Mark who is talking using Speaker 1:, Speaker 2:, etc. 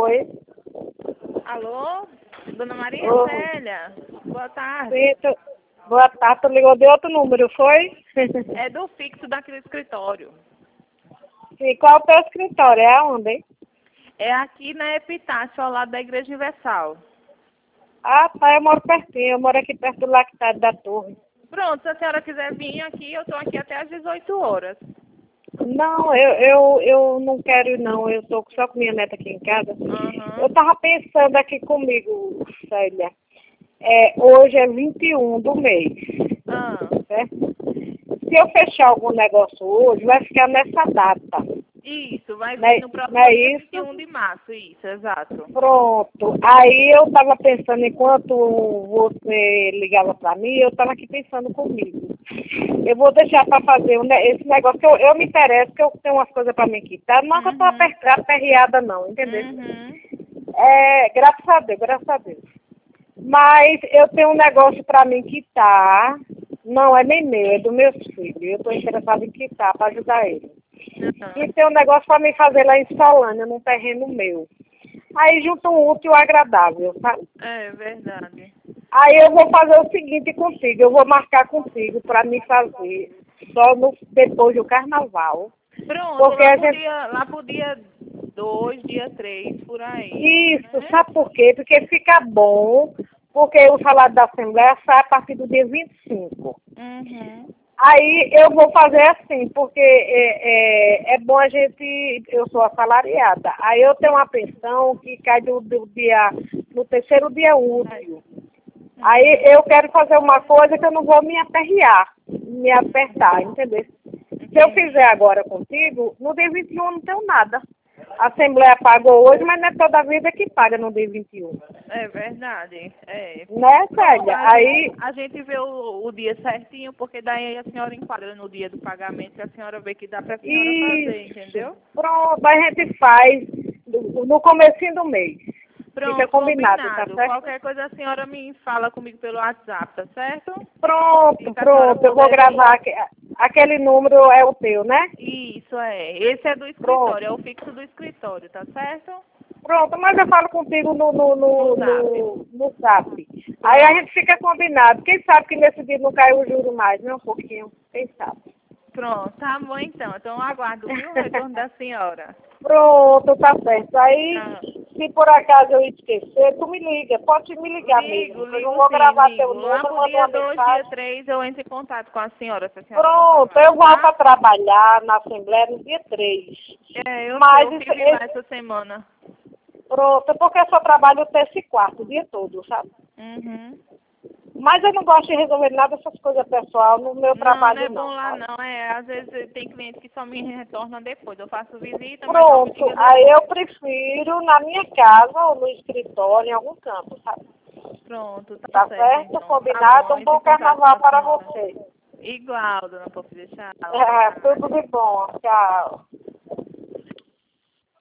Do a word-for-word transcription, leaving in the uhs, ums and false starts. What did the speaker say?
Speaker 1: Oi.
Speaker 2: Alô? Dona Maria
Speaker 1: Oi.
Speaker 2: Célia? Boa tarde.
Speaker 1: Sim, tu... Boa tarde, tu ligou de outro número, foi?
Speaker 2: É do fixo daquele escritório.
Speaker 1: Sim, qual é o teu escritório? É aonde, hein?
Speaker 2: É aqui na Epitácio, ao lado da Igreja Universal.
Speaker 1: Ah, tá, eu moro pertinho, eu moro aqui perto do lactário da torre.
Speaker 2: Pronto, se a senhora quiser vir aqui, eu estou aqui até às dezoito horas.
Speaker 1: Não, eu, eu, eu não quero ir não, eu tô só com minha neta aqui em casa. Eu
Speaker 2: Aham.
Speaker 1: tava pensando aqui comigo, Célia, é, hoje é vinte e um do mês,
Speaker 2: Ah,
Speaker 1: certo? Se eu fechar algum negócio hoje, vai ficar nessa data.
Speaker 2: isso, vai
Speaker 1: Não é,
Speaker 2: vir no
Speaker 1: não
Speaker 2: próximo
Speaker 1: é
Speaker 2: dia vinte e
Speaker 1: isso?
Speaker 2: um de março, isso, exato.
Speaker 1: Pronto. Aí eu estava pensando, enquanto você ligava para mim, eu estava aqui pensando comigo. Eu vou deixar para fazer um ne- esse negócio, que eu, eu me interesso, que eu tenho umas coisas para me quitar. Não é que eu estou
Speaker 2: Uhum.
Speaker 1: aperreada não, entendeu?
Speaker 2: Uhum.
Speaker 1: É, graças a Deus, graças a Deus. Mas eu tenho um negócio para me quitar, não é nem meu, é do meu filho. Eu estou interessada em quitar para ajudar ele.
Speaker 2: Aham.
Speaker 1: E tem um negócio para me fazer lá em Solânia, num terreno meu. Aí junto um útil e o agradável, sabe?
Speaker 2: É verdade.
Speaker 1: Aí eu vou fazer o seguinte contigo, eu vou marcar contigo para me fazer só no, depois do carnaval.
Speaker 2: Pronto,
Speaker 1: Porque
Speaker 2: lá
Speaker 1: a
Speaker 2: pro
Speaker 1: gente.
Speaker 2: dia, lá pro dia dois, dia três, por aí.
Speaker 1: Isso,
Speaker 2: Né?
Speaker 1: sabe por quê? Porque fica bom, porque o salário da Assembleia sai a partir do dia vinte e cinco.
Speaker 2: Uhum.
Speaker 1: Aí eu vou fazer assim, porque é, é, é bom a gente, eu sou assalariada, aí eu tenho uma pensão que cai do, do dia, no terceiro dia útil. Aí eu quero fazer uma coisa que eu não vou me aperrear, me apertar, entendeu? Se eu
Speaker 2: Entendi.
Speaker 1: fizer agora contigo, no dia vinte e um eu não tenho nada. A Assembleia pagou hoje, mas não é toda a vida que paga no dia vinte e um.
Speaker 2: É verdade. É.
Speaker 1: Né,
Speaker 2: Pronto,
Speaker 1: Célia?
Speaker 2: a
Speaker 1: Aí,
Speaker 2: gente, a gente vê o, o dia certinho, porque daí a senhora enquadra no dia do pagamento, que a senhora vê que dá pra senhora fazer,
Speaker 1: isso.
Speaker 2: entendeu?
Speaker 1: Pronto, a gente faz no no comecinho do mês. Fica
Speaker 2: Pronto,
Speaker 1: combinado, tá
Speaker 2: combinado.
Speaker 1: certo?
Speaker 2: Qualquer coisa a senhora me fala comigo pelo WhatsApp, tá certo? E
Speaker 1: Pronto,
Speaker 2: pra senhora
Speaker 1: pronto. Eu vou
Speaker 2: poder vir.
Speaker 1: gravar. aque- Aquele número é o teu, né?
Speaker 2: Isso é. Esse é do
Speaker 1: Pronto.
Speaker 2: escritório, é o fixo do escritório, tá certo?
Speaker 1: Pronto, mas eu falo contigo no, no,
Speaker 2: No
Speaker 1: no,
Speaker 2: zap.
Speaker 1: no, no zap. Aí a
Speaker 2: Pronto.
Speaker 1: gente fica combinado. Quem sabe que nesse dia não caiu o juro mais, né? Um pouquinho. Quem sabe?
Speaker 2: Pronto, tá bom então. Então eu aguardo, viu, o retorno da senhora.
Speaker 1: Pronto, tá certo. Aí,
Speaker 2: Tá.
Speaker 1: se por acaso eu esquecer, tu me liga. Pode me ligar
Speaker 2: Ligo,
Speaker 1: mesmo. Eu não
Speaker 2: ligo
Speaker 1: vou
Speaker 2: sim,
Speaker 1: gravar teu
Speaker 2: ligo. Lá
Speaker 1: número,
Speaker 2: pro
Speaker 1: manda
Speaker 2: dia
Speaker 1: uma
Speaker 2: dois, dia
Speaker 1: mensagem.
Speaker 2: três, eu entro em contato com a senhora, se a senhora não
Speaker 1: Pronto,
Speaker 2: falar,
Speaker 1: eu volto a
Speaker 2: tá?
Speaker 1: trabalhar na Assembleia no dia três.
Speaker 2: É, eu sei,
Speaker 1: Mas
Speaker 2: eu
Speaker 1: isso,
Speaker 2: tive lá
Speaker 1: esse,
Speaker 2: essa semana.
Speaker 1: pronto, é porque eu só trabalho terça e quarta, o dia todo, sabe?
Speaker 2: Uhum.
Speaker 1: Mas eu não gosto de resolver nada dessas coisas pessoal no meu
Speaker 2: Não, não é
Speaker 1: trabalho
Speaker 2: bom
Speaker 1: não,
Speaker 2: lá
Speaker 1: sabe?
Speaker 2: não. É, às vezes tem cliente que só me retorna depois. Eu faço visita, mas só me
Speaker 1: Pronto,
Speaker 2: liga
Speaker 1: aí eu
Speaker 2: depois.
Speaker 1: prefiro na minha casa ou no escritório, em algum canto, sabe?
Speaker 2: Pronto, tá
Speaker 1: Tá
Speaker 2: certo
Speaker 1: certo?
Speaker 2: então. Tá
Speaker 1: Combinado?
Speaker 2: bom,
Speaker 1: Um
Speaker 2: entre
Speaker 1: bom
Speaker 2: em contato com
Speaker 1: carnaval
Speaker 2: a
Speaker 1: para
Speaker 2: senhora.
Speaker 1: vocês.
Speaker 2: Igual, dona Porfíria. Tchau, boa
Speaker 1: É, tudo
Speaker 2: tarde.
Speaker 1: de bom. Tchau.